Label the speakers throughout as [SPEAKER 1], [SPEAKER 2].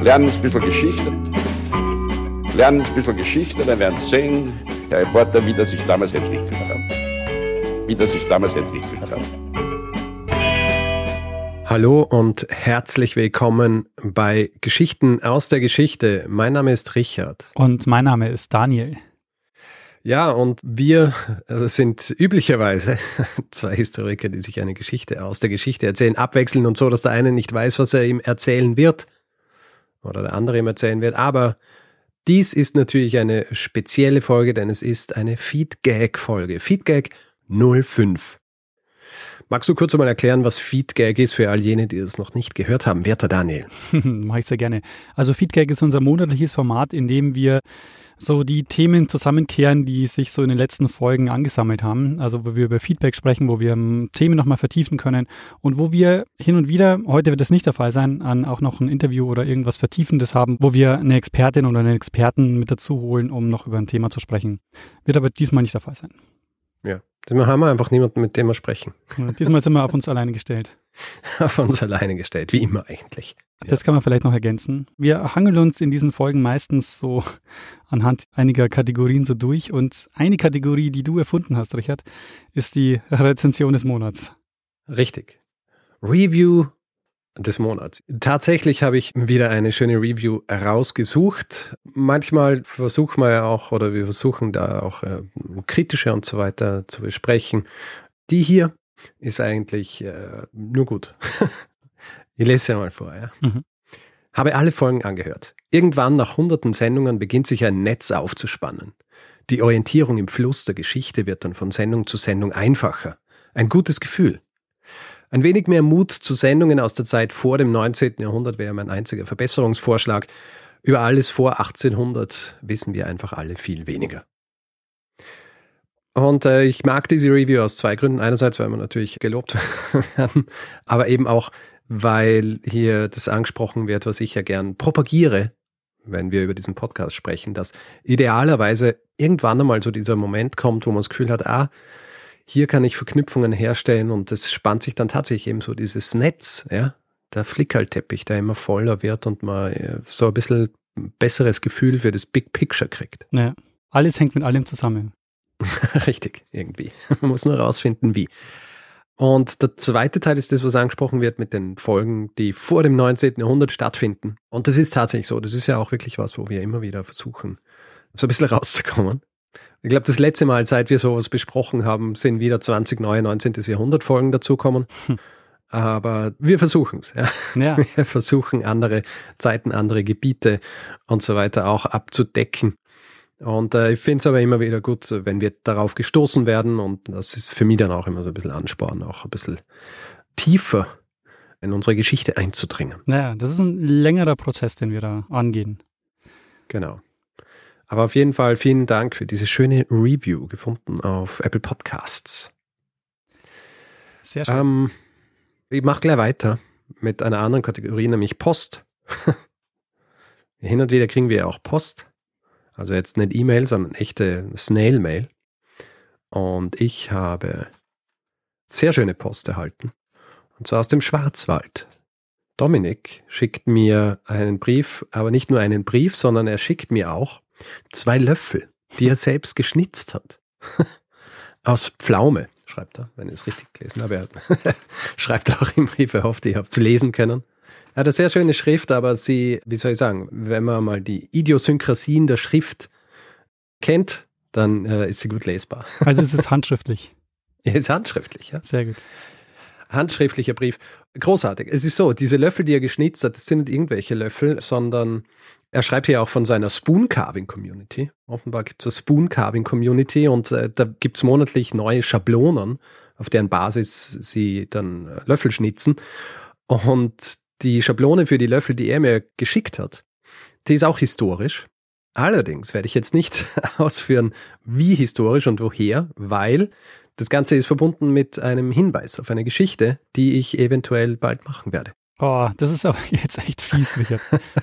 [SPEAKER 1] lernen ein bisschen Geschichte. Lernen ein bisschen Geschichte, dann werden Sie sehen, Herr Reporter, wie das sich damals entwickelt hat.
[SPEAKER 2] Hallo und herzlich willkommen bei Geschichten aus der Geschichte. Mein Name ist Richard.
[SPEAKER 3] Und mein Name ist Daniel.
[SPEAKER 2] Ja, und wir sind üblicherweise zwei Historiker, die sich eine Geschichte aus der Geschichte erzählen, abwechseln und so, dass der eine nicht weiß, was er ihm erzählen wird oder der andere ihm erzählen wird. Aber dies ist natürlich eine spezielle Folge, denn es ist eine Feedgag-Folge. Feedgag 05. Magst du kurz einmal erklären, was Feedgag ist für all jene, die das noch nicht gehört haben? Werter Daniel.
[SPEAKER 3] Mache ich sehr gerne. Also Feedgag ist unser monatliches Format, in dem wir so die Themen zusammenkehren, die sich so in den letzten Folgen angesammelt haben. Also wo wir über Feedback sprechen, wo wir Themen nochmal vertiefen können und wo wir hin und wieder, heute wird das nicht der Fall sein, auch noch ein Interview oder irgendwas Vertiefendes haben, wo wir eine Expertin oder einen Experten mit dazu holen, um noch über ein Thema zu sprechen. Wird aber diesmal nicht der Fall sein.
[SPEAKER 2] Ja, diesmal haben wir einfach niemanden, mit dem wir sprechen.
[SPEAKER 3] Ja, diesmal sind wir auf uns alleine gestellt.
[SPEAKER 2] Auf uns alleine gestellt, wie immer eigentlich.
[SPEAKER 3] Das kann man vielleicht noch ergänzen. Wir hangeln uns in diesen Folgen meistens so anhand einiger Kategorien so durch. Und eine Kategorie, die du erfunden hast, Richard, ist die Rezension des Monats.
[SPEAKER 2] Richtig. Review des Monats. Tatsächlich habe ich wieder eine schöne Review rausgesucht. Manchmal versuchen wir ja auch, oder wir versuchen da auch kritische und so weiter zu besprechen. Die hier ist eigentlich nur gut. Ich lese sie mal vor. Ja. Habe alle Folgen angehört. Irgendwann nach hunderten Sendungen beginnt sich ein Netz aufzuspannen. Die Orientierung im Fluss der Geschichte wird dann von Sendung zu Sendung einfacher. Ein gutes Gefühl. Ein wenig mehr Mut zu Sendungen aus der Zeit vor dem 19. Jahrhundert wäre mein einziger Verbesserungsvorschlag. Über alles vor 1800 wissen wir einfach alle viel weniger. Und ich mag diese Review aus zwei Gründen. Einerseits, weil wir natürlich gelobt werden, aber eben auch, weil hier das angesprochen wird, was ich ja gern propagiere, wenn wir über diesen Podcast sprechen, dass idealerweise irgendwann einmal so dieser Moment kommt, wo man das Gefühl hat, hier kann ich Verknüpfungen herstellen und das spannt sich dann tatsächlich eben so dieses Netz, ja, der Flickerlteppich, der immer voller wird und man so ein bisschen besseres Gefühl für das Big Picture kriegt.
[SPEAKER 3] Ja, alles hängt mit allem zusammen.
[SPEAKER 2] Richtig, irgendwie. Man muss nur rausfinden, wie. Und der zweite Teil ist das, was angesprochen wird mit den Folgen, die vor dem 19. Jahrhundert stattfinden. Und das ist tatsächlich so. Das ist ja auch wirklich was, wo wir immer wieder versuchen, so ein bisschen rauszukommen. Ich glaube, das letzte Mal, seit wir sowas besprochen haben, sind wieder 20 neue 19. Jahrhundert Folgen dazukommen. Aber wir versuchen es. Ja. Wir versuchen, andere Zeiten, andere Gebiete und so weiter auch abzudecken. Und ich finde es aber immer wieder gut, wenn wir darauf gestoßen werden, und das ist für mich dann auch immer so ein bisschen Ansporn, auch ein bisschen tiefer in unsere Geschichte einzudringen.
[SPEAKER 3] Naja, das ist ein längerer Prozess, den wir da angehen.
[SPEAKER 2] Genau. Aber auf jeden Fall vielen Dank für diese schöne Review, gefunden auf Apple Podcasts.
[SPEAKER 3] Sehr schön.
[SPEAKER 2] Ich mache gleich weiter mit einer anderen Kategorie, nämlich Post. Hin und wieder kriegen wir ja auch Post. Also jetzt nicht E-Mail, sondern echte Snail-Mail. Und ich habe sehr schöne Post erhalten. Und zwar aus dem Schwarzwald. Dominik schickt mir einen Brief, aber nicht nur einen Brief, sondern er schickt mir auch 2 Löffel, die er selbst geschnitzt hat. Aus Pflaume, schreibt er, wenn ich es richtig gelesen habe. Er schreibt auch im Brief, er hofft, ihr habt es lesen können. Er hat eine sehr schöne Schrift, aber sie, wie soll ich sagen, wenn man mal die Idiosynkrasien der Schrift kennt, dann ist sie gut lesbar.
[SPEAKER 3] Also es ist handschriftlich.
[SPEAKER 2] Ja, ist handschriftlich, ja.
[SPEAKER 3] Sehr gut.
[SPEAKER 2] Handschriftlicher Brief. Großartig. Es ist so, diese Löffel, die er geschnitzt hat, das sind nicht irgendwelche Löffel, sondern er schreibt hier auch von seiner Spoon-Carving-Community. Offenbar gibt es eine Spoon-Carving-Community und da gibt es monatlich neue Schablonen, auf deren Basis sie dann Löffel schnitzen. Und die Schablone für die Löffel, die er mir geschickt hat, die ist auch historisch. Allerdings werde ich jetzt nicht ausführen, wie historisch und woher, weil das Ganze ist verbunden mit einem Hinweis auf eine Geschichte, die ich eventuell bald machen werde.
[SPEAKER 3] Oh, das ist aber jetzt echt fies, Richard.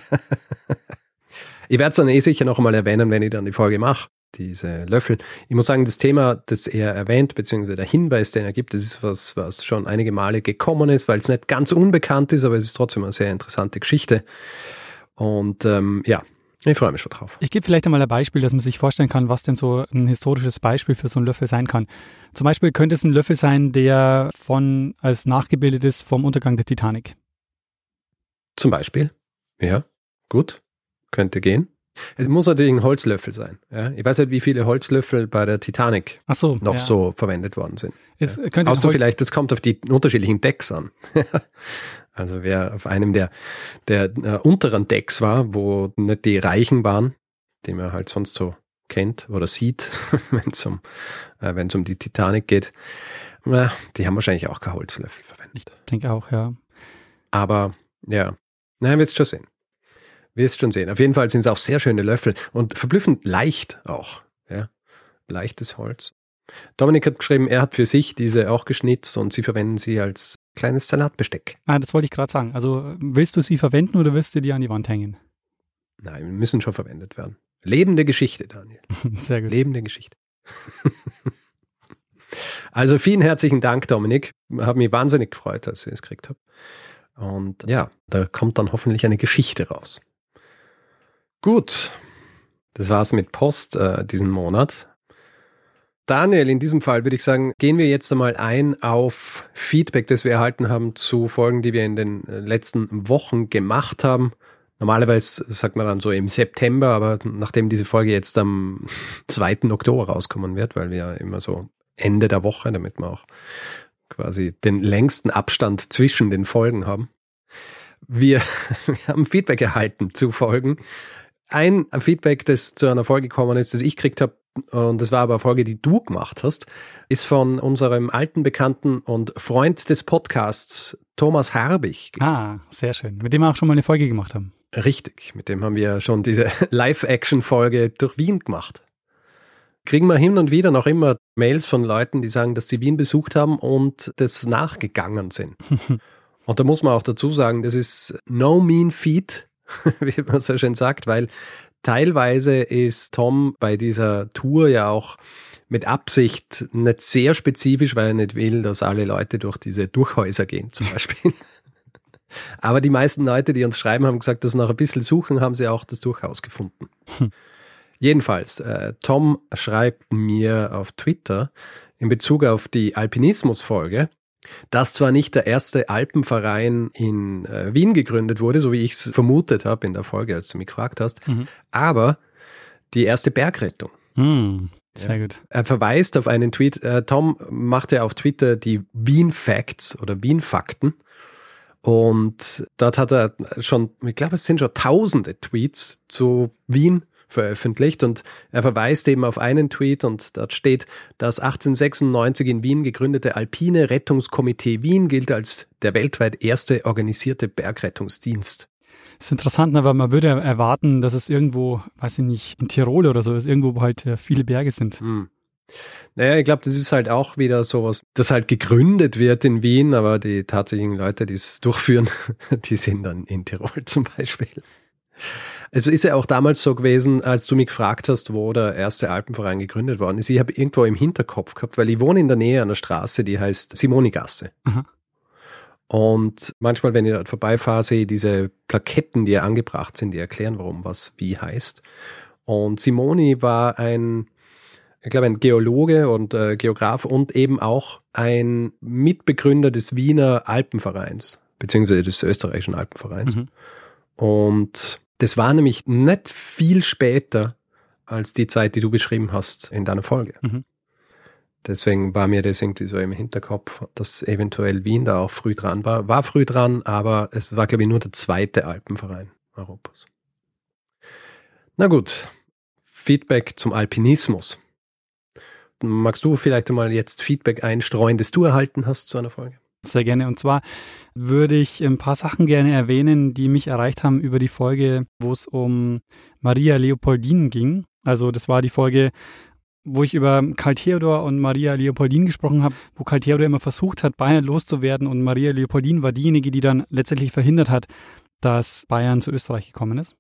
[SPEAKER 2] Ich werde es dann sicher noch einmal erwähnen, wenn ich dann die Folge mache. Diese Löffel. Ich muss sagen, das Thema, das er erwähnt, beziehungsweise der Hinweis, den er gibt, das ist was schon einige Male gekommen ist, weil es nicht ganz unbekannt ist, aber es ist trotzdem eine sehr interessante Geschichte. Und ja, ich freue mich schon drauf.
[SPEAKER 3] Ich gebe vielleicht einmal ein Beispiel, dass man sich vorstellen kann, was denn so ein historisches Beispiel für so einen Löffel sein kann. Zum Beispiel könnte es ein Löffel sein, der als nachgebildet ist vom Untergang der Titanic.
[SPEAKER 2] Zum Beispiel. Ja, gut. Könnte gehen. Es muss natürlich ein Holzlöffel sein. Ja? Ich weiß nicht, wie viele Holzlöffel bei der Titanic so verwendet worden sind. Außer vielleicht, das kommt auf die unterschiedlichen Decks an. Also wer auf einem der unteren Decks war, wo nicht die Reichen waren, die man halt sonst so kennt oder sieht, wenn es um die Titanic geht, die haben wahrscheinlich auch kein Holzlöffel verwendet.
[SPEAKER 3] Ich denke auch, ja.
[SPEAKER 2] Aber ja, wirst schon sehen. Auf jeden Fall sind es auch sehr schöne Löffel und verblüffend leicht auch. Ja? Leichtes Holz. Dominik hat geschrieben, er hat für sich diese auch geschnitzt und sie verwenden sie als kleines Salatbesteck.
[SPEAKER 3] Das wollte ich gerade sagen. Also willst du sie verwenden oder willst du die an die Wand hängen?
[SPEAKER 2] Nein, wir müssen schon verwendet werden. Lebende Geschichte, Daniel.
[SPEAKER 3] Sehr gut.
[SPEAKER 2] Lebende Geschichte. Also vielen herzlichen Dank, Dominik. Hat mich wahnsinnig gefreut, dass ich es gekriegt habe. Und ja, da kommt dann hoffentlich eine Geschichte raus. Gut, das war's mit Post diesen Monat. Daniel, in diesem Fall würde ich sagen, gehen wir jetzt einmal ein auf Feedback, das wir erhalten haben zu Folgen, die wir in den letzten Wochen gemacht haben. Normalerweise sagt man dann so im September, aber nachdem diese Folge jetzt am 2. Oktober rauskommen wird, weil wir ja immer so Ende der Woche, damit wir auch quasi den längsten Abstand zwischen den Folgen haben. Wir haben Feedback erhalten zu Folgen. Ein Feedback, das zu einer Folge gekommen ist, das ich gekriegt habe, und das war aber eine Folge, die du gemacht hast, ist von unserem alten Bekannten und Freund des Podcasts, Thomas Harbig.
[SPEAKER 3] Sehr schön. Mit dem wir auch schon mal eine Folge gemacht haben.
[SPEAKER 2] Richtig, mit dem haben wir schon diese Live-Action-Folge durch Wien gemacht. Kriegen wir hin und wieder noch immer Mails von Leuten, die sagen, dass sie Wien besucht haben und das nachgegangen sind. Und da muss man auch dazu sagen, das ist no mean feat, wie man so schön sagt, weil teilweise ist Tom bei dieser Tour ja auch mit Absicht nicht sehr spezifisch, weil er nicht will, dass alle Leute durch diese Durchhäuser gehen zum Beispiel. Aber die meisten Leute, die uns schreiben, haben gesagt, dass nach ein bisschen Suchen haben sie auch das Durchhaus gefunden. Jedenfalls, Tom schreibt mir auf Twitter in Bezug auf die Alpinismus-Folge, dass zwar nicht der erste Alpenverein in Wien gegründet wurde, so wie ich es vermutet habe in der Folge, als du mich gefragt hast, aber die erste Bergrettung.
[SPEAKER 3] Sehr gut.
[SPEAKER 2] Er verweist auf einen Tweet. Tom machte auf Twitter die Wien Facts oder Wien Fakten. Und dort hat er schon, ich glaube, es sind schon tausende Tweets zu Wien veröffentlicht und er verweist eben auf einen Tweet und dort steht, das 1896 in Wien gegründete Alpine Rettungskomitee Wien gilt als der weltweit erste organisierte Bergrettungsdienst.
[SPEAKER 3] Das ist interessant, weil man würde erwarten, dass es irgendwo, weiß ich nicht, in Tirol oder so ist, irgendwo, wo halt viele Berge sind.
[SPEAKER 2] Naja, ich glaube, das ist halt auch wieder sowas, das halt gegründet wird in Wien, aber die tatsächlichen Leute, die es durchführen, die sind dann in Tirol zum Beispiel. Also ist ja auch damals so gewesen, als du mich gefragt hast, wo der erste Alpenverein gegründet worden ist. Ich habe irgendwo im Hinterkopf gehabt, weil ich wohne in der Nähe einer Straße, die heißt Simonigasse. Und manchmal, wenn ich dort vorbeifahre, sehe ich diese Plaketten, die angebracht sind, die erklären, warum was wie heißt. Und Simoni war ein Geologe und Geograf und eben auch ein Mitbegründer des Wiener Alpenvereins, beziehungsweise des österreichischen Alpenvereins. Und das war nämlich nicht viel später als die Zeit, die du beschrieben hast in deiner Folge. Deswegen war mir das irgendwie so im Hinterkopf, dass eventuell Wien da auch früh dran war. War früh dran, aber es war, glaube ich, nur der zweite Alpenverein Europas. Na gut, Feedback zum Alpinismus. Magst du vielleicht einmal jetzt Feedback einstreuen, das du erhalten hast zu einer Folge?
[SPEAKER 3] Sehr gerne. Und zwar würde ich ein paar Sachen gerne erwähnen, die mich erreicht haben über die Folge, wo es um Maria Leopoldine ging. Also das war die Folge, wo ich über Karl Theodor und Maria Leopoldine gesprochen habe, wo Karl Theodor immer versucht hat, Bayern loszuwerden und Maria Leopoldine war diejenige, die dann letztendlich verhindert hat, dass Bayern zu Österreich gekommen ist.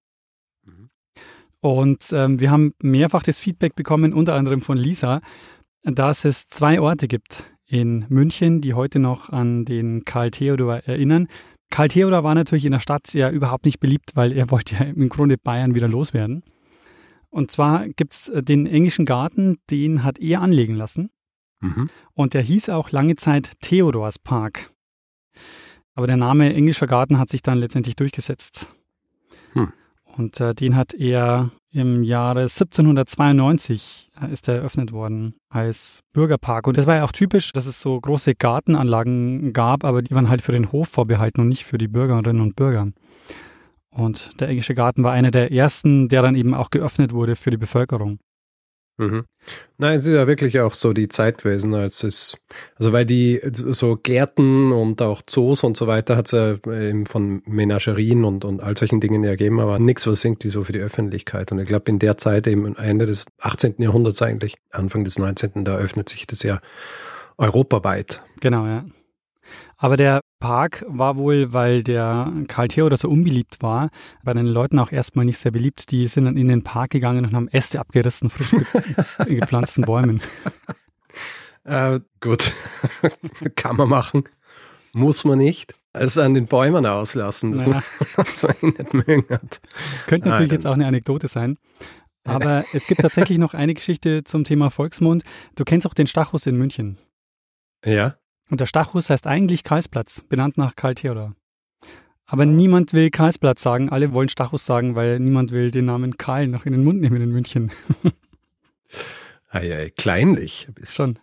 [SPEAKER 3] Und wir haben mehrfach das Feedback bekommen, unter anderem von Lisa, dass es 2 Orte gibt in München, die heute noch an den Karl Theodor erinnern. Karl Theodor war natürlich in der Stadt ja überhaupt nicht beliebt, weil er wollte ja im Grunde Bayern wieder loswerden. Und zwar gibt es den englischen Garten, den hat er anlegen lassen. Und der hieß auch lange Zeit Theodors Park. Aber der Name englischer Garten hat sich dann letztendlich durchgesetzt. Und den hat er im Jahre 1792 ist er eröffnet worden als Bürgerpark. Und das war ja auch typisch, dass es so große Gartenanlagen gab, aber die waren halt für den Hof vorbehalten und nicht für die Bürgerinnen und Bürger. Und der englische Garten war einer der ersten, der dann eben auch geöffnet wurde für die Bevölkerung.
[SPEAKER 2] Nein, es ist ja wirklich auch so die Zeit gewesen, weil die so Gärten und auch Zoos und so weiter hat es ja eben von Menagerien und all solchen Dingen ergeben, aber nichts, was irgendwie so für die Öffentlichkeit. Und ich glaube, in der Zeit eben Ende des 18. Jahrhunderts eigentlich, Anfang des 19., da öffnet sich das ja europaweit.
[SPEAKER 3] Genau, ja. Aber der Park war wohl, weil der Karl Theodor so unbeliebt war, bei den Leuten auch erstmal nicht sehr beliebt. Die sind dann in den Park gegangen und haben Äste abgerissen, frisch gepflanzten Bäumen.
[SPEAKER 2] Gut, kann man machen, muss man nicht. Es an den Bäumen auslassen, dass man ihn nicht mögen hat.
[SPEAKER 3] Könnte natürlich jetzt auch eine Anekdote sein. Aber es gibt tatsächlich noch eine Geschichte zum Thema Volksmund. Du kennst auch den Stachus in München.
[SPEAKER 2] Ja.
[SPEAKER 3] Und der Stachus heißt eigentlich Karlsplatz, benannt nach Karl Theodor. Aber niemand will Karlsplatz sagen, alle wollen Stachus sagen, weil niemand will den Namen Karl noch in den Mund nehmen in München.
[SPEAKER 2] Kleinlich.
[SPEAKER 3] Schon.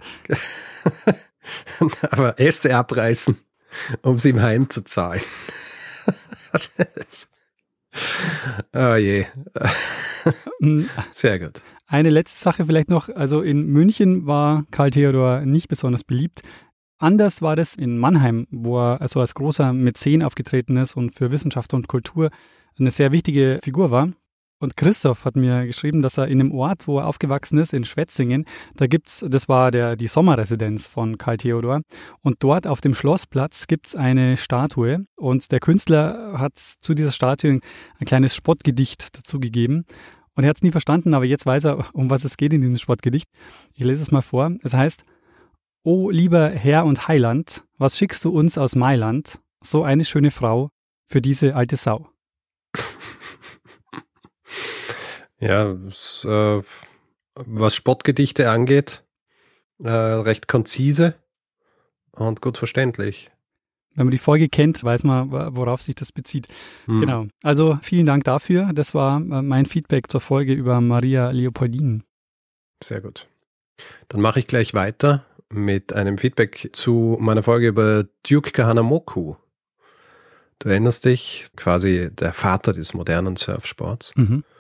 [SPEAKER 2] Aber Äste abreißen, um sie ihm heimzuzahlen. Oh je. Sehr gut.
[SPEAKER 3] Eine letzte Sache vielleicht noch, also in München war Karl Theodor nicht besonders beliebt. Anders war das in Mannheim, wo er also als großer Mäzen aufgetreten ist und für Wissenschaft und Kultur eine sehr wichtige Figur war. Und Christoph hat mir geschrieben, dass er in dem Ort, wo er aufgewachsen ist, in Schwetzingen, das war die Sommerresidenz von Karl Theodor. Und dort auf dem Schlossplatz gibt's eine Statue. Und der Künstler hat zu dieser Statue ein kleines Spottgedicht dazugegeben. Und er hat es nie verstanden, aber jetzt weiß er, um was es geht in diesem Spottgedicht. Ich lese es mal vor. Es heißt: O lieber Herr und Heiland, was schickst du uns aus Mailand? So eine schöne Frau für diese alte Sau.
[SPEAKER 2] Ja, was Spottgedichte angeht, recht konzise und gut verständlich.
[SPEAKER 3] Wenn man die Folge kennt, weiß man, worauf sich das bezieht. Genau. Also vielen Dank dafür. Das war mein Feedback zur Folge über Maria Leopoldine.
[SPEAKER 2] Sehr gut. Dann mache ich gleich weiter mit einem Feedback zu meiner Folge über Duke Kahanamoku. Du erinnerst dich, quasi der Vater des modernen Surfsports.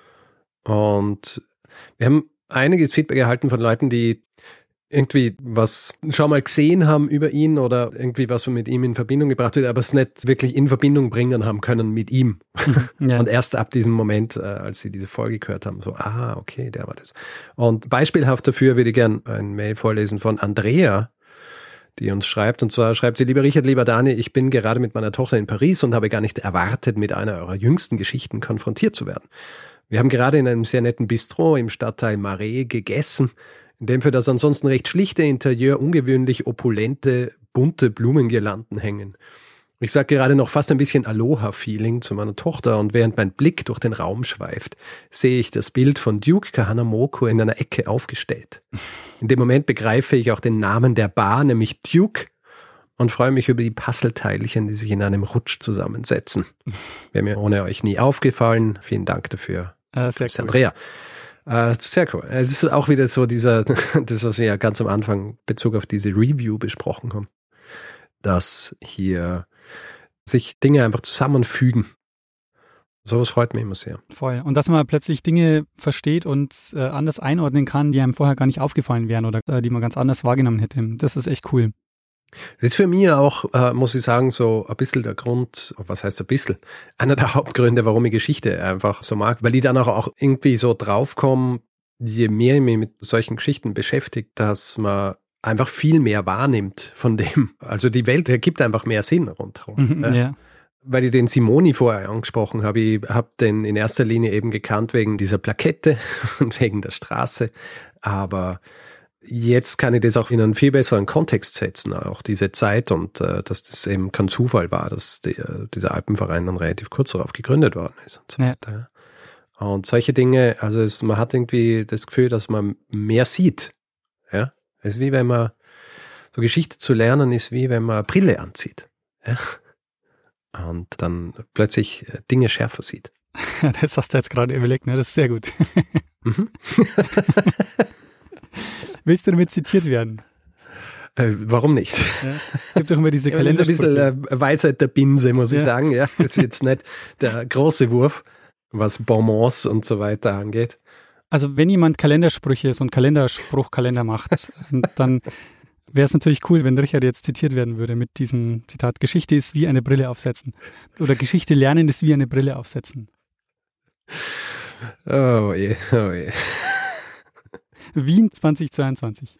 [SPEAKER 2] Und wir haben einiges Feedback erhalten von Leuten, die irgendwie was schon mal gesehen haben über ihn oder irgendwie was mit ihm in Verbindung gebracht wird, aber es nicht wirklich in Verbindung bringen haben können mit ihm. Ja. Und erst ab diesem Moment, als sie diese Folge gehört haben, so, okay, der war das. Und beispielhaft dafür würde ich gern ein Mail vorlesen von Andrea, die uns schreibt. Und zwar schreibt sie: Lieber Richard, lieber Dani, ich bin gerade mit meiner Tochter in Paris und habe gar nicht erwartet, mit einer eurer jüngsten Geschichten konfrontiert zu werden. Wir haben gerade in einem sehr netten Bistro im Stadtteil Marais gegessen, in dem für das ansonsten recht schlichte Interieur ungewöhnlich opulente, bunte Blumengirlanden hängen. Ich sage gerade noch fast ein bisschen Aloha-Feeling zu meiner Tochter, und während mein Blick durch den Raum schweift, sehe ich das Bild von Duke Kahanamoku in einer Ecke aufgestellt. In dem Moment begreife ich auch den Namen der Bar, nämlich Duke, und freue mich über die Puzzleteilchen, die sich in einem Rutsch zusammensetzen. Wäre mir ohne euch nie aufgefallen. Vielen Dank dafür.
[SPEAKER 3] Sehr cool.
[SPEAKER 2] Andrea. Sehr cool. Es ist auch wieder so das, was wir ja ganz am Anfang in Bezug auf diese Review besprochen haben, dass hier sich Dinge einfach zusammenfügen. Sowas freut mich immer sehr. Voll.
[SPEAKER 3] Und dass man plötzlich Dinge versteht und anders einordnen kann, die einem vorher gar nicht aufgefallen wären oder die man ganz anders wahrgenommen hätte. Das ist echt cool.
[SPEAKER 2] Das ist für mich auch, muss ich sagen, so ein bisschen der Grund, was heißt ein bisschen, einer der Hauptgründe, warum ich Geschichte einfach so mag, weil ich dann auch irgendwie so draufkomme, je mehr ich mich mit solchen Geschichten beschäftigt, dass man einfach viel mehr wahrnimmt von dem. Also die Welt ergibt einfach mehr Sinn rundherum.
[SPEAKER 3] Ja.
[SPEAKER 2] Weil ich den Simoni vorher angesprochen habe, ich habe den in erster Linie eben gekannt wegen dieser Plakette und wegen der Straße, aber jetzt kann ich das auch in einen viel besseren Kontext setzen, auch diese Zeit und dass das eben kein Zufall war, dass dieser Alpenverein dann relativ kurz darauf gegründet worden ist und so weiter. Ja. Und solche Dinge, also man hat irgendwie das Gefühl, dass man mehr sieht. Ja, es ist wie wenn man, so Geschichte zu lernen ist wie wenn man eine Brille anzieht. Ja. Und dann plötzlich Dinge schärfer sieht.
[SPEAKER 3] Das hast du jetzt gerade überlegt, ne? Das ist sehr gut.
[SPEAKER 2] Mhm.
[SPEAKER 3] Willst du damit zitiert werden?
[SPEAKER 2] Warum nicht?
[SPEAKER 3] Ja. Es gibt doch immer diese
[SPEAKER 2] Kalendersprüche. Ein bisschen Weisheit der Binse, muss ich sagen. Ja, das ist jetzt nicht der große Wurf, was Bonbons und so weiter angeht.
[SPEAKER 3] Also wenn jemand Kalendersprüche, so einen Kalenderspruchkalender macht, dann wäre es natürlich cool, wenn Richard jetzt zitiert werden würde mit diesem Zitat: Geschichte ist wie eine Brille aufsetzen. Oder Geschichte lernen ist wie eine Brille aufsetzen.
[SPEAKER 2] Oh je, oh je.
[SPEAKER 3] Wien 2022.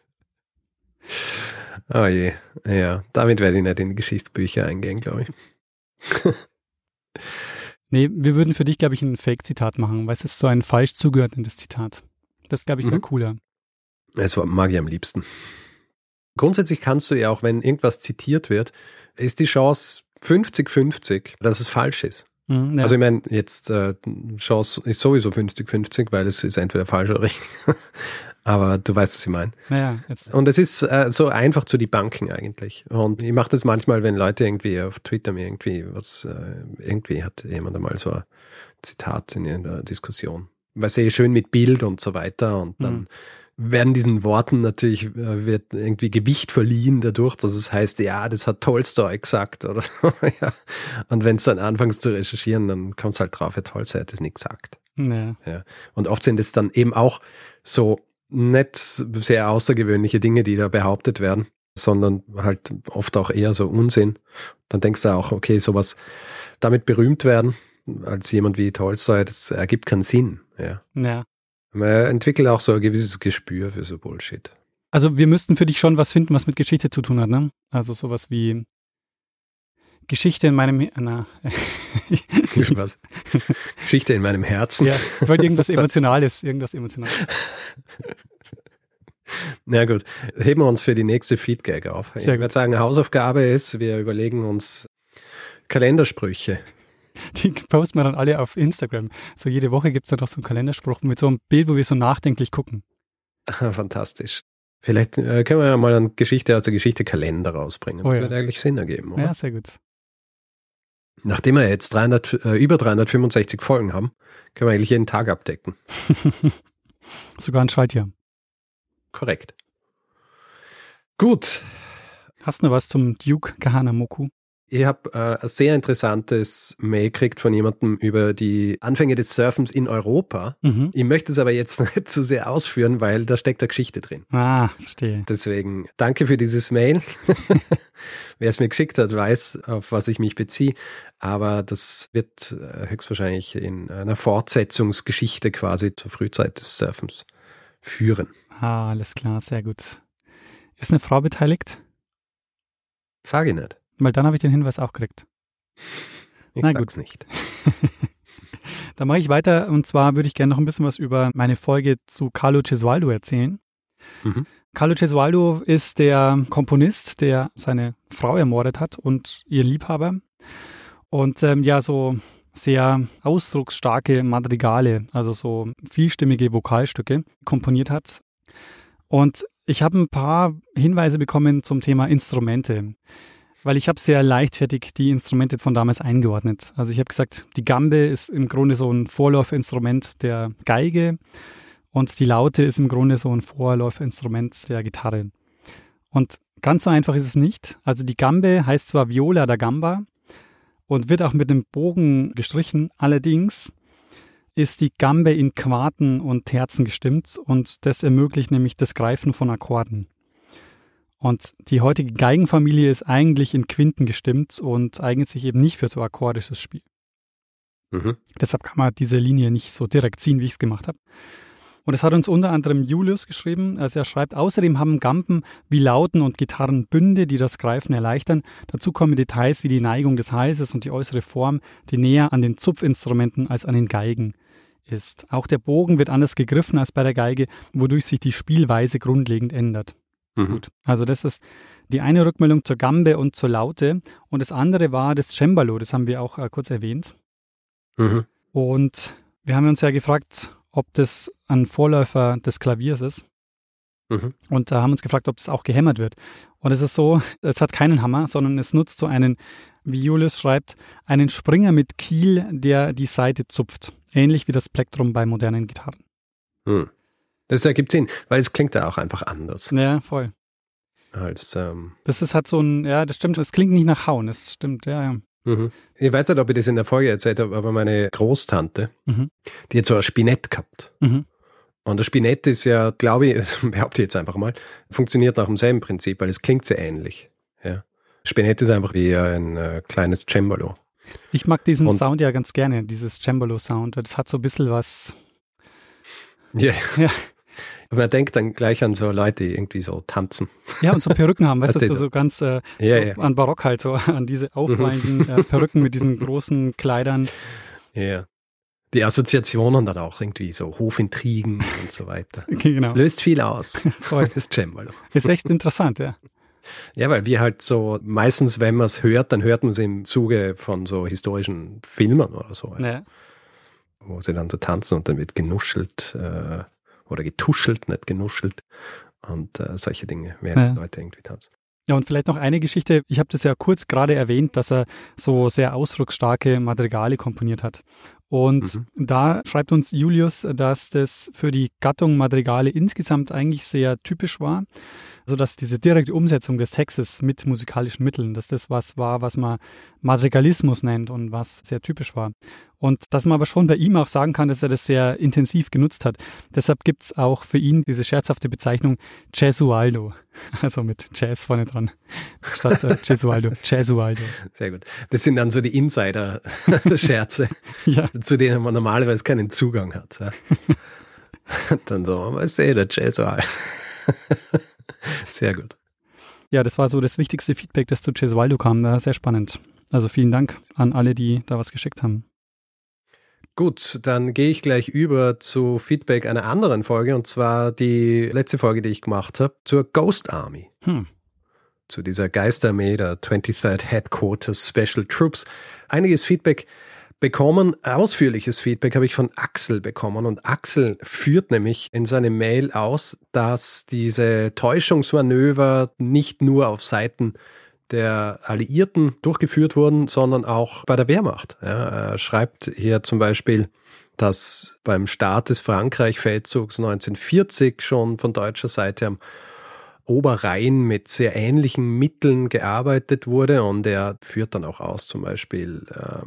[SPEAKER 2] Oh je, ja, damit werde ich nicht in die Geschichtsbücher eingehen, glaube ich.
[SPEAKER 3] Nee, wir würden für dich, glaube ich, ein Fake-Zitat machen, weil es ist so ein falsch zugeordnetes Zitat. Das, glaube ich, wäre cooler.
[SPEAKER 2] Das mag ich am liebsten. Grundsätzlich kannst du ja auch, wenn irgendwas zitiert wird, ist die Chance 50-50, dass es falsch ist.
[SPEAKER 3] Ja.
[SPEAKER 2] Also ich meine, jetzt Chance ist sowieso 50-50, weil es ist entweder falsch oder richtig. Aber du weißt, was ich meine.
[SPEAKER 3] Ja, jetzt.
[SPEAKER 2] Und es ist so einfach zu debunken eigentlich. Und ich mache das manchmal, wenn Leute irgendwie auf Twitter mir irgendwie irgendwie hat jemand einmal so ein Zitat in der Diskussion. Weißt du, schön mit Bild und so weiter. Und dann werden diesen Worten natürlich, wird irgendwie Gewicht verliehen dadurch, dass es heißt, ja, das hat Tolstoi gesagt oder so. Ja. Und wenn es dann anfängst zu recherchieren, dann kommt es halt drauf, ja, Tolstoi hat das nicht gesagt.
[SPEAKER 3] Ja.
[SPEAKER 2] Ja. Und oft sind es dann eben auch so nicht sehr außergewöhnliche Dinge, die da behauptet werden, sondern halt oft auch eher so Unsinn. Dann denkst du auch, okay, sowas damit berühmt werden, als jemand wie Tolstoi, das ergibt keinen Sinn. Ja. Man entwickelt auch so ein gewisses Gespür für so Bullshit.
[SPEAKER 3] Also wir müssten für dich schon was finden, was mit Geschichte zu tun hat, ne? Also sowas wie Geschichte in meinem
[SPEAKER 2] Was? Geschichte in meinem Herzen.
[SPEAKER 3] Ja, ich wollte irgendwas Emotionales.
[SPEAKER 2] Na gut, heben wir uns für die nächste Feedgag auf.
[SPEAKER 3] Sehr
[SPEAKER 2] ich würde sagen, Hausaufgabe ist, wir überlegen uns Kalendersprüche.
[SPEAKER 3] Die posten wir dann alle auf Instagram. So jede Woche gibt es dann doch so einen Kalenderspruch mit so einem Bild, wo wir so nachdenklich gucken.
[SPEAKER 2] Fantastisch. Vielleicht können wir ja mal eine Geschichte aus der Geschichte Kalender rausbringen. Das würde eigentlich Sinn ergeben, oder?
[SPEAKER 3] Ja, sehr gut.
[SPEAKER 2] Nachdem wir jetzt über 365 Folgen haben, können wir eigentlich jeden Tag abdecken.
[SPEAKER 3] Sogar ein Schaltjahr.
[SPEAKER 2] Korrekt. Gut.
[SPEAKER 3] Hast du noch was zum Duke Kahanamoku?
[SPEAKER 2] Ich habe ein sehr interessantes Mail gekriegt von jemandem über die Anfänge des Surfens in Europa. Ich möchte es aber jetzt nicht zu sehr ausführen, weil da steckt eine Geschichte drin.
[SPEAKER 3] Ah, verstehe.
[SPEAKER 2] Deswegen danke für dieses Mail. Wer es mir geschickt hat, weiß, auf was ich mich beziehe. Aber das wird höchstwahrscheinlich in einer Fortsetzungsgeschichte quasi zur Frühzeit des Surfens führen.
[SPEAKER 3] Ah, alles klar, sehr gut. Ist eine Frau beteiligt?
[SPEAKER 2] Sage ich nicht.
[SPEAKER 3] Weil dann habe ich den Hinweis auch gekriegt.
[SPEAKER 2] Ich sag's nicht.
[SPEAKER 3] Dann mache ich weiter, und zwar würde ich gerne noch ein bisschen was über meine Folge zu Carlo Gesualdo erzählen. Carlo Gesualdo ist der Komponist, der seine Frau ermordet hat und ihr Liebhaber. Und so sehr ausdrucksstarke Madrigale, also so vielstimmige Vokalstücke komponiert hat. Und ich habe ein paar Hinweise bekommen zum Thema Instrumente, weil ich habe sehr leichtfertig die Instrumente von damals eingeordnet. Also ich habe gesagt, die Gambe ist im Grunde so ein Vorläuferinstrument der Geige und die Laute ist im Grunde so ein Vorläuferinstrument der Gitarre. Und ganz so einfach ist es nicht. Also die Gambe heißt zwar Viola da Gamba und wird auch mit einem Bogen gestrichen, allerdings ist die Gambe in Quarten und Terzen gestimmt und das ermöglicht nämlich das Greifen von Akkorden. Und die heutige Geigenfamilie ist eigentlich in Quinten gestimmt und eignet sich eben nicht für so akkordisches Spiel. Deshalb kann man diese Linie nicht so direkt ziehen, wie ich es gemacht habe. Und das hat uns unter anderem Julius geschrieben. Also er schreibt, außerdem haben Gamben wie Lauten und Gitarren Bünde, die das Greifen erleichtern. Dazu kommen Details wie die Neigung des Halses und die äußere Form, die näher an den Zupfinstrumenten als an den Geigen. ist. Auch der Bogen wird anders gegriffen als bei der Geige, wodurch sich die Spielweise grundlegend ändert. Gut, also das ist die eine Rückmeldung zur Gambe und zur Laute. Und das andere war das Cembalo, das haben wir auch kurz erwähnt. Und wir haben uns ja gefragt, ob das ein Vorläufer des Klaviers ist. Und haben uns gefragt, ob es auch gehämmert wird. Und es ist so, es hat keinen Hammer, sondern es nutzt so einen, wie Julius schreibt, einen Springer mit Kiel, der die Saite zupft. Ähnlich wie das Plektrum bei modernen Gitarren.
[SPEAKER 2] Das ergibt Sinn, weil es klingt ja auch einfach anders.
[SPEAKER 3] Ja, voll.
[SPEAKER 2] Als,
[SPEAKER 3] das ist halt so ein, ja, das stimmt, es klingt nicht nach Hauen, das stimmt, ja.
[SPEAKER 2] Ich weiß nicht, ob ich das in der Folge erzählt habe, aber meine Großtante, die hat so ein Spinett gehabt. Und das Spinett ist ja, glaube ich, behaupte ich jetzt einfach mal, funktioniert nach demselben Prinzip, weil es klingt sehr ähnlich. Ja. Spinett ist einfach wie ein kleines Cembalo.
[SPEAKER 3] Ich mag diesen Sound ja ganz gerne, dieses Cembalo-Sound. Das hat so ein bisschen was.
[SPEAKER 2] Ja. Man denkt dann gleich an so Leute, die irgendwie so tanzen.
[SPEAKER 3] Ja, und so Perücken haben, weißt du, so ganz an Barock halt, so an diese aufweichenden Perücken mit diesen großen Kleidern.
[SPEAKER 2] Ja. Die Assoziationen dann auch irgendwie so Hofintrigen und so weiter.
[SPEAKER 3] Genau.
[SPEAKER 2] Das löst viel aus.
[SPEAKER 3] Voll.
[SPEAKER 2] Das Cembalo.
[SPEAKER 3] Ist echt interessant, ja.
[SPEAKER 2] Ja, weil wir halt so, meistens, wenn man es hört, dann hört man es im Zuge von so historischen Filmen oder so.
[SPEAKER 3] Ja.
[SPEAKER 2] Wo sie dann so tanzen und dann wird genuschelt oder getuschelt, nicht genuschelt. Und solche Dinge, während Leute irgendwie tanzen.
[SPEAKER 3] Ja, und vielleicht noch eine Geschichte. Ich habe das ja kurz gerade erwähnt, dass er so sehr ausdrucksstarke Madrigale komponiert hat. Und da schreibt uns Julius, dass das für die Gattung Madrigale insgesamt eigentlich sehr typisch war, sodass diese direkte Umsetzung des Textes mit musikalischen Mitteln, dass das was war, was man Madrigalismus nennt und was sehr typisch war. Und dass man aber schon bei ihm auch sagen kann, dass er das sehr intensiv genutzt hat. Deshalb gibt es auch für ihn diese scherzhafte Bezeichnung Gesualdo, also mit Jazz vorne dran, statt Gesualdo, Gesualdo.
[SPEAKER 2] Sehr gut. Das sind dann so die Insider-Scherze, zu denen man normalerweise keinen Zugang hat. Ja. Dann so, was ist der Gesualdo? Sehr gut.
[SPEAKER 3] Ja, das war so das wichtigste Feedback, das zu Gesualdo kam. Sehr spannend. Also vielen Dank an alle, die da was geschickt haben.
[SPEAKER 2] Gut, dann gehe ich gleich über zu Feedback einer anderen Folge, und zwar die letzte Folge, die ich gemacht habe, zur Ghost Army. Zu dieser Geisterarmee der 23rd Headquarters Special Troops. Einiges Feedback bekommen, ausführliches Feedback habe ich von Axel bekommen, und Axel führt nämlich in seinem Mail aus, dass diese Täuschungsmanöver nicht nur auf Seiten der Alliierten durchgeführt wurden, sondern auch bei der Wehrmacht. Ja, er schreibt hier zum Beispiel, dass beim Start des Frankreich-Feldzugs 1940 schon von deutscher Seite am Oberrhein mit sehr ähnlichen Mitteln gearbeitet wurde, und er führt dann auch aus, zum Beispiel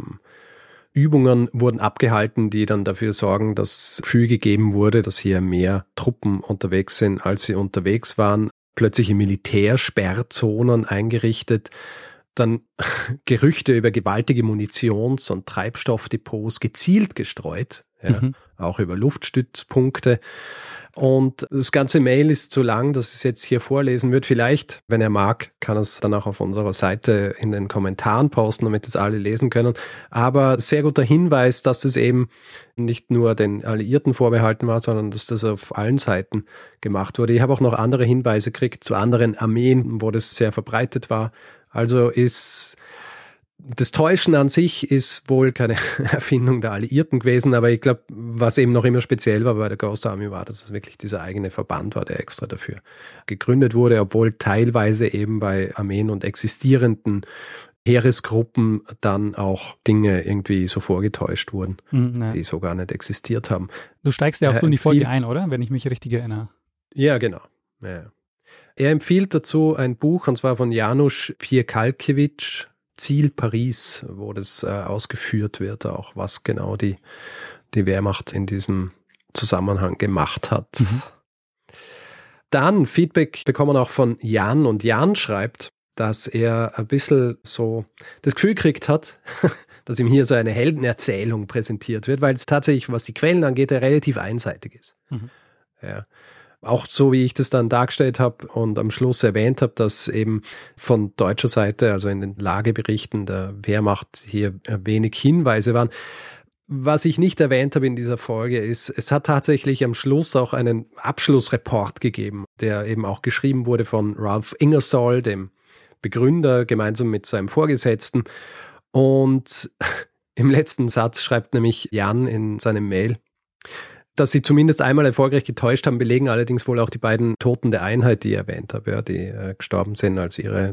[SPEAKER 2] Übungen wurden abgehalten, die dann dafür sorgen, dass Gefühl gegeben wurde, dass hier mehr Truppen unterwegs sind, als sie unterwegs waren. Plötzliche Militärsperrzonen eingerichtet, dann Gerüchte über gewaltige Munitions- und Treibstoffdepots gezielt gestreut, auch über Luftstützpunkte. Und das ganze Mail ist zu lang, dass ich es jetzt hier vorlesen würde. Vielleicht, wenn er mag, kann er es dann auch auf unserer Seite in den Kommentaren posten, damit es alle lesen können. Aber sehr guter Hinweis, dass es eben nicht nur den Alliierten vorbehalten war, sondern dass das auf allen Seiten gemacht wurde. Ich habe auch noch andere Hinweise gekriegt zu anderen Armeen, wo das sehr verbreitet war. Also ist das Täuschen an sich ist wohl keine Erfindung der Alliierten gewesen, aber ich glaube, was eben noch immer speziell war bei der Ghost Army war, dass es wirklich dieser eigene Verband war, der extra dafür gegründet wurde, obwohl teilweise eben bei Armeen und existierenden Heeresgruppen dann auch Dinge irgendwie so vorgetäuscht wurden, die so gar nicht existiert haben.
[SPEAKER 3] Du steigst ja auch so in die Folge ein, oder? Wenn ich mich richtig erinnere.
[SPEAKER 2] Ja, genau. Ja. Er empfiehlt dazu ein Buch, und zwar von Janusz Piekalkiewicz, Ziel Paris, wo das ausgeführt wird, auch was genau die Wehrmacht in diesem Zusammenhang gemacht hat. Dann Feedback bekommen wir auch von Jan, und Jan schreibt, dass er ein bisschen so das Gefühl gekriegt hat, dass ihm hier so eine Heldenerzählung präsentiert wird, weil es tatsächlich, was die Quellen angeht, relativ einseitig ist. Ja. Auch so, wie ich das dann dargestellt habe und am Schluss erwähnt habe, dass eben von deutscher Seite, also in den Lageberichten der Wehrmacht, hier wenig Hinweise waren. Was ich nicht erwähnt habe in dieser Folge ist, es hat tatsächlich am Schluss auch einen Abschlussreport gegeben, der eben auch geschrieben wurde von Ralph Ingersoll, dem Begründer, gemeinsam mit seinem Vorgesetzten. Und im letzten Satz schreibt nämlich Jan in seinem Mail, dass sie zumindest einmal erfolgreich getäuscht haben, belegen allerdings wohl auch die beiden Toten der Einheit, die ich erwähnt habe, ja, die gestorben sind, als ihre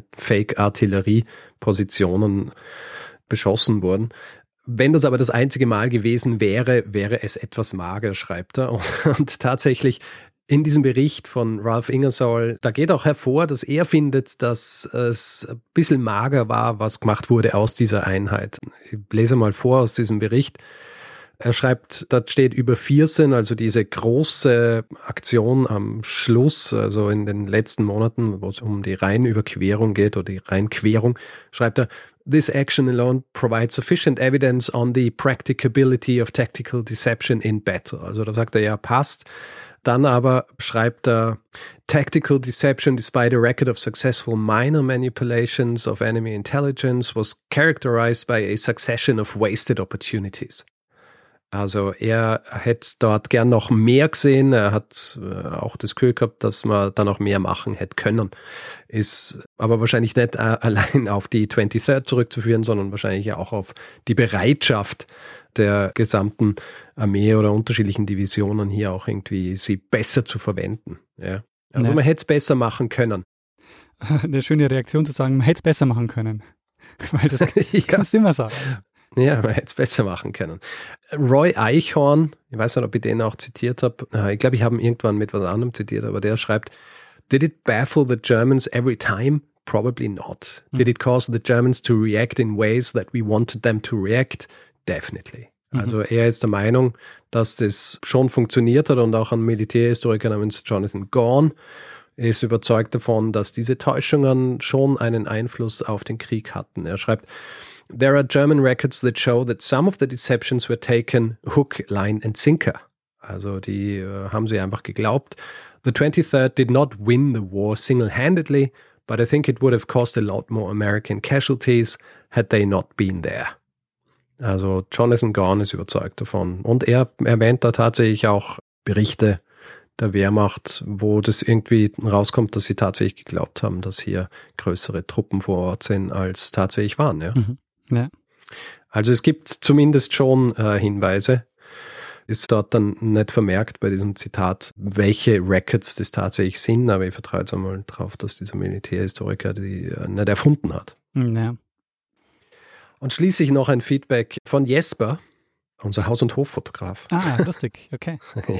[SPEAKER 2] Fake-Artillerie-Positionen beschossen wurden. Wenn das aber das einzige Mal gewesen wäre, wäre es etwas mager, schreibt er. Und tatsächlich in diesem Bericht von Ralph Ingersoll, da geht auch hervor, dass er findet, dass es ein bisschen mager war, was gemacht wurde aus dieser Einheit. Ich lese mal vor aus diesem Bericht. Er schreibt, da steht über Viersen, also diese große Aktion am Schluss, also in den letzten Monaten, wo es um die Rheinüberquerung geht oder die Rheinquerung, schreibt er, This action alone provides sufficient evidence on the practicability of tactical deception in battle. Also da sagt er, ja, passt. Dann aber schreibt er, Tactical deception, despite a record of successful minor manipulations of enemy intelligence, was characterized by a succession of wasted opportunities. Also er hätte dort gern noch mehr gesehen. Er hat auch das Gefühl gehabt, dass man dann auch mehr machen hätte können. Ist aber wahrscheinlich nicht allein auf die 23rd zurückzuführen, sondern wahrscheinlich auch auf die Bereitschaft der gesamten Armee oder unterschiedlichen Divisionen hier auch irgendwie sie besser zu verwenden. Ja. Also man hätte es besser machen können.
[SPEAKER 3] Eine schöne Reaktion zu sagen, man hätte es besser machen können. Weil das kannst du immer sagen.
[SPEAKER 2] Ja, man hätte es besser machen können. Roy Eichhorn, ich weiß nicht, ob ich den auch zitiert habe. Ich glaube, ich habe ihn irgendwann mit was anderem zitiert, aber der schreibt, Did it baffle the Germans every time? Probably not. Did it cause the Germans to react in ways that we wanted them to react? Definitely. Also er ist der Meinung, dass das schon funktioniert hat und auch ein Militärhistoriker namens Jonathan Gaughan ist überzeugt davon, dass diese Täuschungen schon einen Einfluss auf den Krieg hatten. Er schreibt, There are German records that show that some of the deceptions were taken hook, line and sinker. Also die haben sie einfach geglaubt. The 23rd did not win the war single-handedly, but I think it would have caused a lot more American casualties had they not been there. Also Jonathan Gaughan ist überzeugt davon. Und er erwähnt da tatsächlich auch Berichte der Wehrmacht, wo das irgendwie rauskommt, dass sie tatsächlich geglaubt haben, dass hier größere Truppen vor Ort sind, als tatsächlich waren. Ja.
[SPEAKER 3] Ja.
[SPEAKER 2] Also es gibt zumindest schon Hinweise. Ist dort dann nicht vermerkt bei diesem Zitat, welche Records das tatsächlich sind, aber ich vertraue jetzt einmal drauf, dass dieser Militärhistoriker die nicht erfunden hat.
[SPEAKER 3] Ja.
[SPEAKER 2] Und schließlich noch ein Feedback von Jesper, unser Haus- und Hoffotograf.
[SPEAKER 3] Ah, lustig, okay.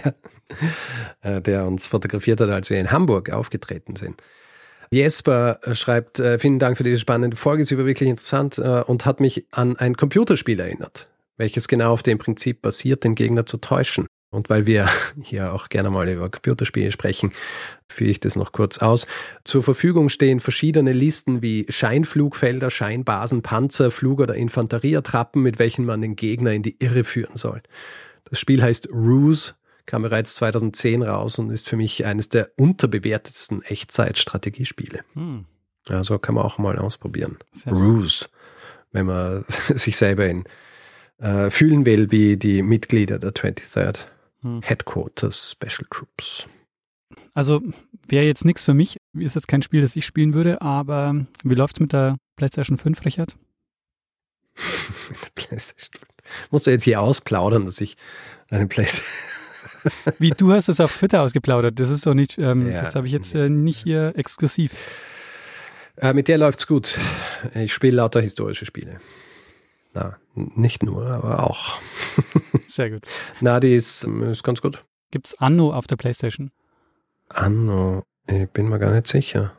[SPEAKER 2] Ja, der uns fotografiert hat, als wir in Hamburg aufgetreten sind. Jesper schreibt, vielen Dank für diese spannende Folge, sie war wirklich interessant und hat mich an ein Computerspiel erinnert, welches genau auf dem Prinzip basiert, den Gegner zu täuschen. Und weil wir hier auch gerne mal über Computerspiele sprechen, führe ich das noch kurz aus. Zur Verfügung stehen verschiedene Listen wie Scheinflugfelder, Scheinbasen, Panzer, Flug- oder Infanterieattrappen, mit welchen man den Gegner in die Irre führen soll. Das Spiel heißt Ruse, kam bereits 2010 raus und ist für mich eines der unterbewertetsten Echtzeit-Strategiespiele. Also kann man auch mal ausprobieren. Ruse, wenn man sich selber fühlen will wie die Mitglieder der 23rd Headquarters Special Troops.
[SPEAKER 3] Also wäre jetzt nichts für mich, ist jetzt kein Spiel, das ich spielen würde, aber wie läuft's mit der PlayStation 5, Richard?
[SPEAKER 2] Mit der PlayStation 5. Musst du jetzt hier ausplaudern, dass ich eine PlayStation...
[SPEAKER 3] Wie, du hast es auf Twitter ausgeplaudert, das ist doch nicht, das habe ich jetzt nicht hier exklusiv.
[SPEAKER 2] Mit der läuft's gut. Ich spiele lauter historische Spiele. Na, nicht nur, aber auch.
[SPEAKER 3] Sehr gut.
[SPEAKER 2] Na, die ist ganz gut.
[SPEAKER 3] Gibt's Anno auf der PlayStation?
[SPEAKER 2] Anno, ich bin mir gar nicht sicher.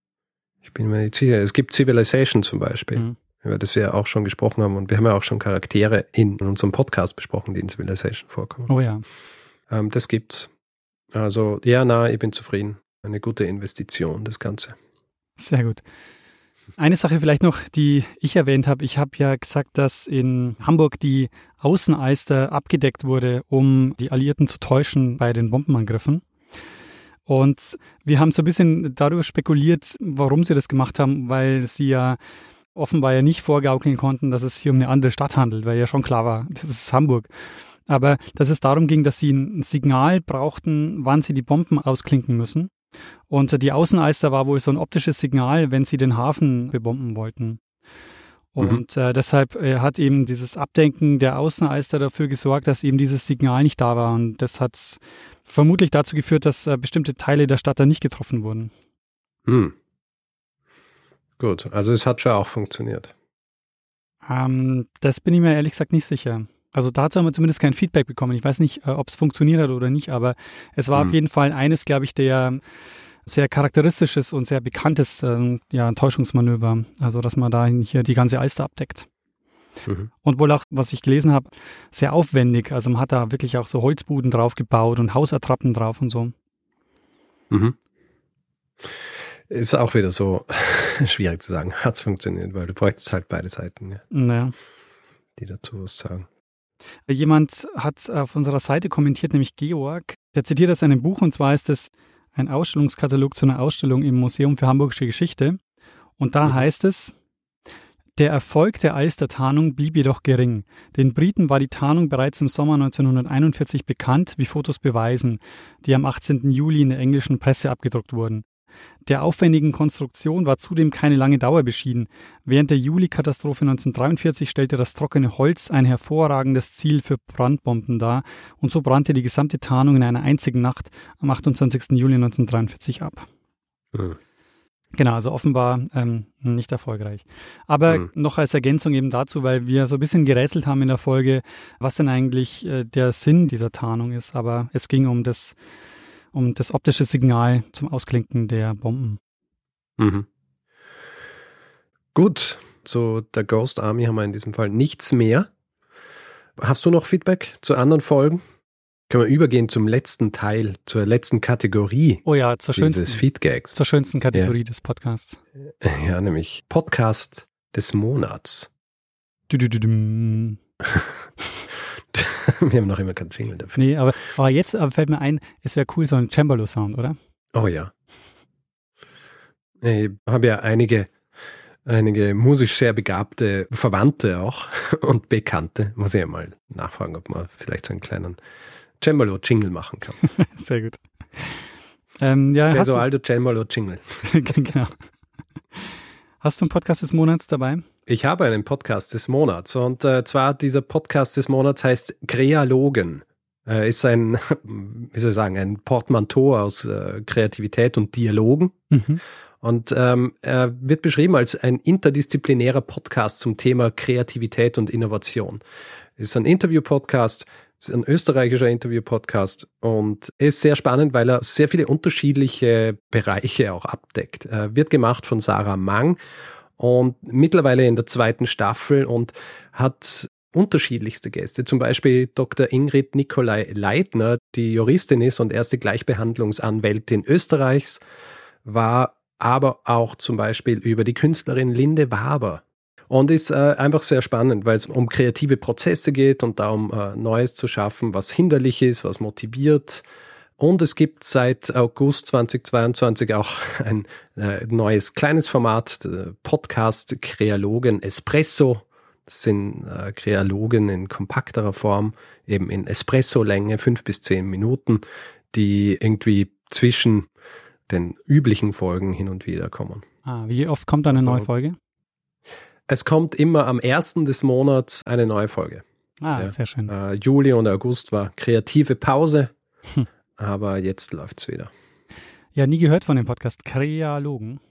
[SPEAKER 2] Es gibt Civilization zum Beispiel, über das wir auch schon gesprochen haben. Und wir haben ja auch schon Charaktere in unserem Podcast besprochen, die in Civilization vorkommen.
[SPEAKER 3] Oh ja.
[SPEAKER 2] Das gibt's. Also, ja, ich bin zufrieden. Eine gute Investition, das Ganze.
[SPEAKER 3] Sehr gut. Eine Sache vielleicht noch, die ich erwähnt habe. Ich habe ja gesagt, dass in Hamburg die Außenalster abgedeckt wurde, um die Alliierten zu täuschen bei den Bombenangriffen. Und wir haben so ein bisschen darüber spekuliert, warum sie das gemacht haben, weil sie ja offenbar ja nicht vorgaukeln konnten, dass es hier um eine andere Stadt handelt, weil ja schon klar war, das ist Hamburg. Aber dass es darum ging, dass sie ein Signal brauchten, wann sie die Bomben ausklinken müssen. Und die Außenalster war wohl so ein optisches Signal, wenn sie den Hafen bebomben wollten. Und deshalb hat eben dieses Abdenken der Außenalster dafür gesorgt, dass eben dieses Signal nicht da war. Und das hat vermutlich dazu geführt, dass bestimmte Teile der Stadt da nicht getroffen wurden.
[SPEAKER 2] Gut, also es hat schon auch funktioniert.
[SPEAKER 3] Das bin ich mir ehrlich gesagt nicht sicher. Also dazu haben wir zumindest kein Feedback bekommen. Ich weiß nicht, ob es funktioniert hat oder nicht, aber es war auf jeden Fall eines, glaube ich, der sehr charakteristisches und sehr bekanntes Täuschungsmanöver. Also, dass man da hier die ganze Alster abdeckt. Und wohl auch, was ich gelesen habe, sehr aufwendig. Also man hat da wirklich auch so Holzbuden drauf gebaut und Hausattrappen drauf und so.
[SPEAKER 2] Ist auch wieder so schwierig zu sagen. Hat es funktioniert, weil du bräuchtest halt beide Seiten, ja,
[SPEAKER 3] Naja.
[SPEAKER 2] die dazu was sagen.
[SPEAKER 3] Jemand hat auf unserer Seite kommentiert, nämlich Georg. Der zitiert aus einem Buch, und zwar ist es ein Ausstellungskatalog zu einer Ausstellung im Museum für Hamburgische Geschichte. Und da heißt es: Der Erfolg der Alstertarnung blieb jedoch gering. Den Briten war die Tarnung bereits im Sommer 1941 bekannt, wie Fotos beweisen, die am 18. Juli in der englischen Presse abgedruckt wurden. Der aufwendigen Konstruktion war zudem keine lange Dauer beschieden. Während der Juli-Katastrophe 1943 stellte das trockene Holz ein hervorragendes Ziel für Brandbomben dar, und so brannte die gesamte Tarnung in einer einzigen Nacht am 28. Juli 1943 ab. Genau, also offenbar nicht erfolgreich. Aber noch als Ergänzung eben dazu, weil wir so ein bisschen gerätselt haben in der Folge, was denn eigentlich der Sinn dieser Tarnung ist. Aber es ging um das optische Signal zum Ausklinken der Bomben.
[SPEAKER 2] Gut, zu der Ghost Army haben wir in diesem Fall nichts mehr. Hast du noch Feedback zu anderen Folgen? Können wir übergehen zum letzten Teil, zur letzten Kategorie.
[SPEAKER 3] Oh ja, zur schönsten Kategorie des Podcasts.
[SPEAKER 2] Ja, nämlich Podcast des Monats. Wir haben noch immer keinen Jingle dafür.
[SPEAKER 3] Nee, aber jetzt fällt mir ein, es wäre cool, so ein Cembalo-Sound, oder?
[SPEAKER 2] Oh ja. Ich habe ja einige musisch sehr begabte Verwandte auch und Bekannte. Muss ich ja mal nachfragen, ob man vielleicht so einen kleinen Cembalo-Jingle machen kann.
[SPEAKER 3] Sehr gut.
[SPEAKER 2] Gesualdo Cembalo-Jingle.
[SPEAKER 3] Genau. Hast du einen Podcast des Monats dabei?
[SPEAKER 2] Ich habe einen Podcast des Monats, und zwar dieser Podcast des Monats heißt Krealogen. Ist ein Portmanteau aus Kreativität und Dialogen. Und er wird beschrieben als ein interdisziplinärer Podcast zum Thema Kreativität und Innovation. Ist ein Interview-Podcast, ist ein österreichischer Interview-Podcast und ist sehr spannend, weil er sehr viele unterschiedliche Bereiche auch abdeckt. Wird gemacht von Sarah Mang und mittlerweile in der 2. Staffel und hat unterschiedlichste Gäste, zum Beispiel Dr. Ingrid Nicolai Leitner, die Juristin ist und erste Gleichbehandlungsanwältin Österreichs, war aber auch zum Beispiel über die Künstlerin Linde Waber. Und ist einfach sehr spannend, weil es um kreative Prozesse geht und darum, Neues zu schaffen, was hinderlich ist, was motiviert. Und es gibt seit August 2022 auch ein neues kleines Format, Podcast Krealogen Espresso. Das sind Krealogen in kompakterer Form, eben in Espresso-Länge, 5 bis 10 Minuten, die irgendwie zwischen den üblichen Folgen hin und wieder kommen.
[SPEAKER 3] Wie oft kommt eine neue Folge?
[SPEAKER 2] Es kommt immer am 1. des Monats eine neue Folge.
[SPEAKER 3] Sehr schön.
[SPEAKER 2] Juli und August war kreative Pause, aber jetzt läuft's wieder.
[SPEAKER 3] Ja, nie gehört von dem Podcast. Krealogen.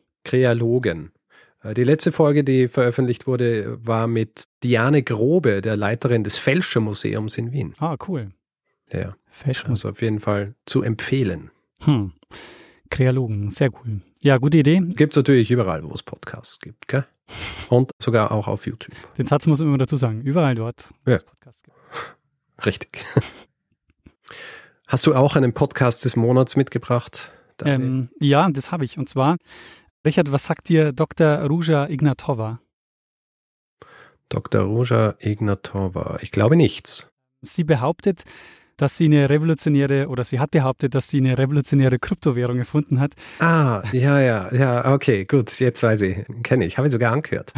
[SPEAKER 2] Die letzte Folge, die veröffentlicht wurde, war mit Diane Grobe, der Leiterin des Fälschermuseums in Wien.
[SPEAKER 3] Cool.
[SPEAKER 2] Ja, also auf jeden Fall zu empfehlen.
[SPEAKER 3] Krealogen, sehr cool. Ja, gute Idee.
[SPEAKER 2] Gibt's natürlich überall, wo es Podcasts gibt, gell? Und sogar auch auf YouTube.
[SPEAKER 3] Den Satz muss man immer dazu sagen. Überall dort, wo es Podcasts gibt.
[SPEAKER 2] Richtig. Hast du auch einen Podcast des Monats mitgebracht?
[SPEAKER 3] Ja, das habe ich. Und zwar, Richard, was sagt dir Dr. Ruja Ignatova?
[SPEAKER 2] Dr. Ruja Ignatova. Ich glaube nichts.
[SPEAKER 3] Sie behauptet, dass sie eine revolutionäre, oder sie hat behauptet, dass sie eine revolutionäre Kryptowährung erfunden hat.
[SPEAKER 2] Ah, ja, okay, gut, jetzt weiß ich, kenne ich, habe ich sogar angehört.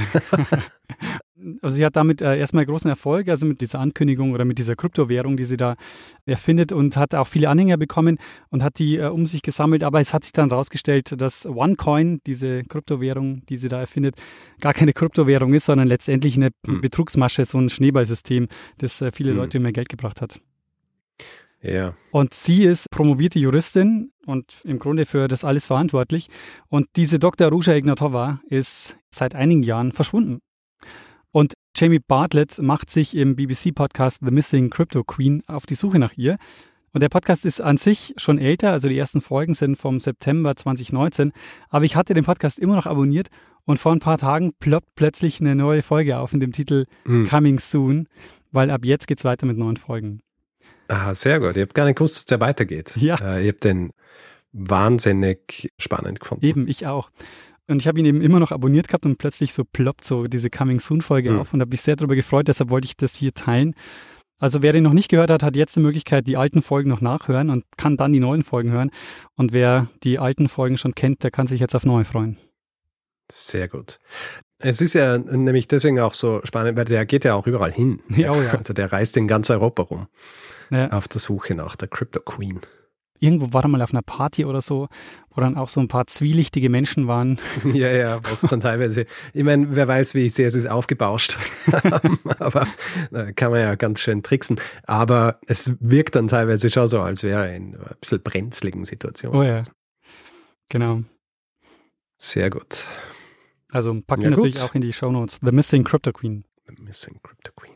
[SPEAKER 3] Also sie hat damit erstmal großen Erfolg, also mit dieser Ankündigung oder mit dieser Kryptowährung, die sie da erfindet, und hat auch viele Anhänger bekommen und hat die um sich gesammelt. Aber es hat sich dann rausgestellt, dass OneCoin, diese Kryptowährung, die sie da erfindet, gar keine Kryptowährung ist, sondern letztendlich eine Betrugsmasche, so ein Schneeballsystem, das viele Leute mehr Geld gebracht hat.
[SPEAKER 2] Ja.
[SPEAKER 3] Und sie ist promovierte Juristin und im Grunde für das alles verantwortlich. Und diese Dr. Ruja Ignatova ist seit einigen Jahren verschwunden. Und Jamie Bartlett macht sich im BBC-Podcast The Missing Crypto Queen auf die Suche nach ihr. Und der Podcast ist an sich schon älter, also die ersten Folgen sind vom September 2019. Aber ich hatte den Podcast immer noch abonniert und vor ein paar Tagen ploppt plötzlich eine neue Folge auf in dem Titel Coming Soon, weil ab jetzt geht's weiter mit neuen Folgen.
[SPEAKER 2] Ah, sehr gut. Ich habe gar nicht gewusst, dass der weitergeht.
[SPEAKER 3] Ja.
[SPEAKER 2] Ich habe den wahnsinnig spannend gefunden.
[SPEAKER 3] Eben, ich auch. Und ich habe ihn eben immer noch abonniert gehabt und plötzlich so ploppt so diese Coming-Soon-Folge auf und habe mich sehr darüber gefreut, deshalb wollte ich das hier teilen. Also wer den noch nicht gehört hat, hat jetzt die Möglichkeit, die alten Folgen noch nachhören und kann dann die neuen Folgen hören. Und wer die alten Folgen schon kennt, der kann sich jetzt auf neue freuen.
[SPEAKER 2] Sehr gut. Es ist ja nämlich deswegen auch so spannend, weil der geht ja auch überall hin.
[SPEAKER 3] Ja, oh ja.
[SPEAKER 2] Also der reist in ganz Europa rum,
[SPEAKER 3] Ja.
[SPEAKER 2] auf der Suche nach der Crypto Queen.
[SPEAKER 3] Irgendwo war er mal auf einer Party oder so, wo dann auch so ein paar zwielichtige Menschen waren.
[SPEAKER 2] Ja, was dann teilweise, ich meine, wer weiß, wie sehr sie es aufgebauscht haben, aber da kann man ja ganz schön tricksen. Aber es wirkt dann teilweise schon so, als wäre er in ein bisschen brenzligen Situationen.
[SPEAKER 3] Oh ja, genau.
[SPEAKER 2] Sehr gut.
[SPEAKER 3] Also packen wir natürlich auch in die Shownotes. The Missing Crypto Queen.
[SPEAKER 2] The Missing Crypto Queen.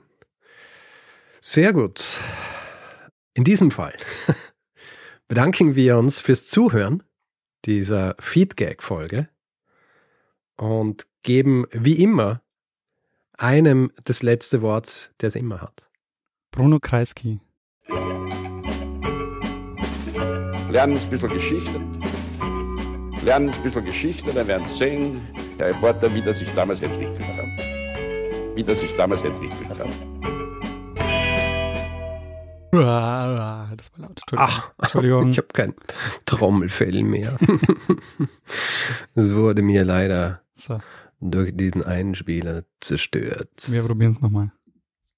[SPEAKER 2] Sehr gut. In diesem Fall bedanken wir uns fürs Zuhören dieser Feedgag-Folge und geben wie immer einem das letzte Wort, der es immer hat.
[SPEAKER 3] Bruno Kreisky.
[SPEAKER 1] Lernen ein bisschen Geschichte. Lernen ein bisschen Geschichte, dann werden Sie sehen, Herr Reporter, wie das sich damals entwickelt hat.
[SPEAKER 3] Das war laut.
[SPEAKER 2] Entschuldigung. Ich habe kein Trommelfell mehr. Es wurde mir leider durch diesen Einspieler zerstört.
[SPEAKER 3] Wir probieren es nochmal.